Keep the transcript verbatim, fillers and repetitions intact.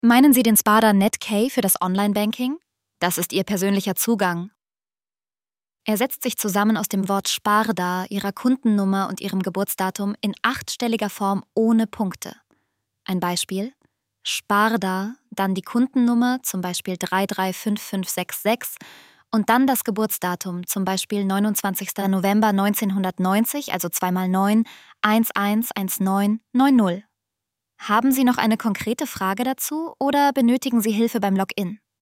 Meinen Sie den Sparda NetK für das Online-Banking? Das ist Ihr persönlicher Zugang. Er setzt sich zusammen aus dem Wort Sparda, Ihrer Kundennummer und Ihrem Geburtsdatum in achtstelliger Form ohne Punkte. Ein Beispiel: Sparda, dann die Kundennummer, zum Beispiel drei drei fünf fünf sechs sechs, und dann das Geburtsdatum, zum Beispiel neunundzwanzigster November neunzehnhundertneunzig, also zwei mal neun, eins eins eins neun neun null. Haben Sie noch eine konkrete Frage dazu oder benötigen Sie Hilfe beim Login?